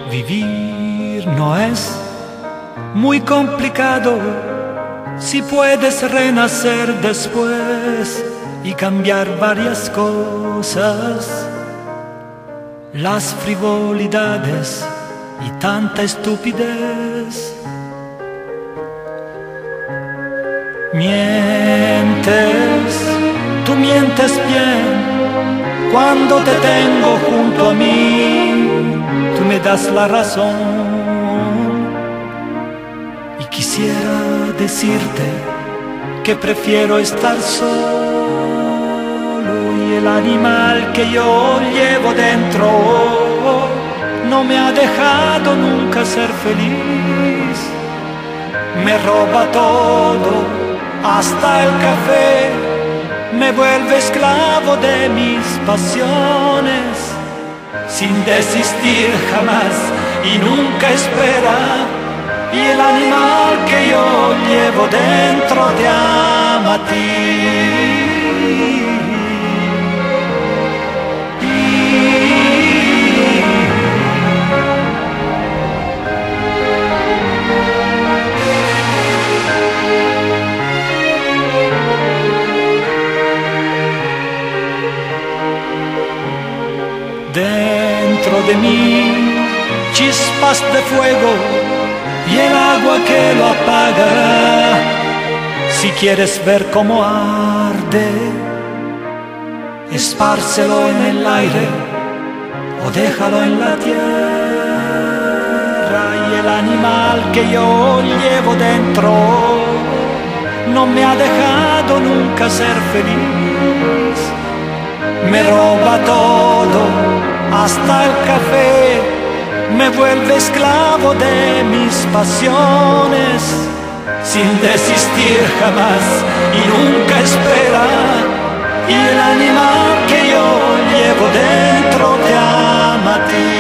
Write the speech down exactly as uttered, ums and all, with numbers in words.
Vivir no es muy complicado si puedes renacer después y cambiar varias cosas. Las frivolidades y tanta estupidez. Mientes, tú mientes bien cuando te tengo junto a mí. Tú me das la razón y quisiera decirte que prefiero estar solo y el animal que yo llevo dentro no me ha dejado nunca ser feliz. Me roba todo, hasta el café, me vuelve esclavo de mis pasiones, sin desistir jamás y nunca espera. Y el animal que yo llevo dentro te ama a ti. Dentro de mí, chispas de fuego y el agua que lo apagará. Si quieres ver cómo arde, espárcelo en el aire o déjalo en la tierra. Y el animal que yo llevo dentro no me ha dejado nunca ser feliz. Me roba todo, hasta el café, me vuelve esclavo de mis pasiones, sin desistir jamás y nunca espera. Y el animal que yo llevo dentro te ama a ti.